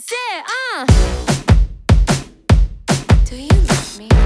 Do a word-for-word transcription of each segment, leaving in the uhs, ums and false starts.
سه آه Do you love me?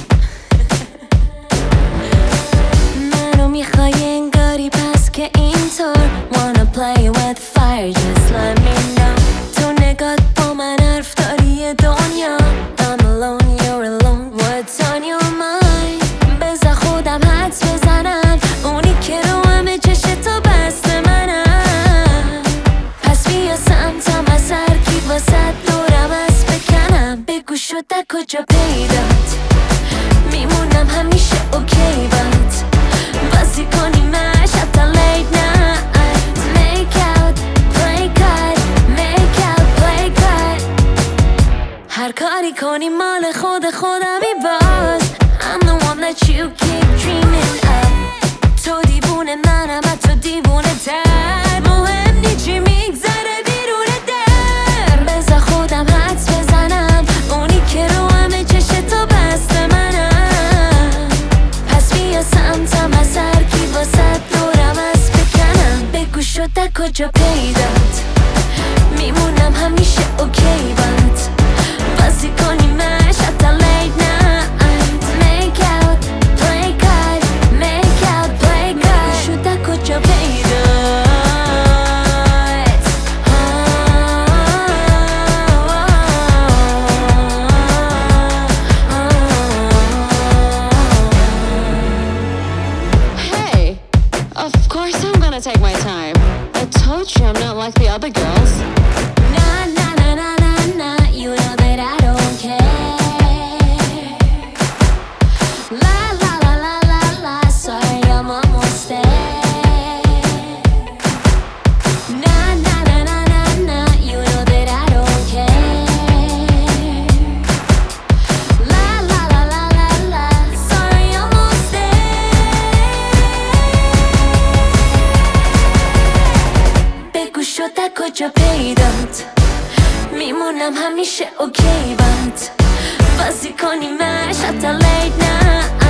منو میخوای انگاری پس که اینطور Wanna play with fire just let me know تو نگات با من حرف داری دنیا I'm alone you're alone what's on your mind بذار خودم حدس بزنم اونی که رو همه چشتو بسته منم پس بیا سمتم از هر کی واسه دورم از بکنم بگو شده کجا پیدات میمونم همیشه اوکی بات بازی کنیمش حتی late night Make out, play cut Make out, play cut هر کاری کنی مال خود خودمی باز I'm the one that you keep dreaming of تو دیوونه منم تو دیوونه تر مهم نی چی میگذره بیرون در بذار خودم حدس بزنم اونی که رو همه چشتو بسته منم پس بیا سمتم از هر کی واسه دورم از بکنم بگو شده کجا پیدات میمونم همیشه اوکی بات بازی کنیمش حتی late night Make out, play cut Make out, play cut بگو شده کجا پیدات Hey, of course I'm gonna take my time I told you I'm not like the other girls Nah, nah, nah, nah, nah, nah You know that I don't care La, la, la, la, la, la Sorry, I'm almost there Nah, nah, nah, nah, nah, nah You know that I don't care La, la, la, la, la, la Sorry, I'm almost there بگو شده کجا پیدات میمونم همیشه اوکی بات بازی کنیمش حتی late night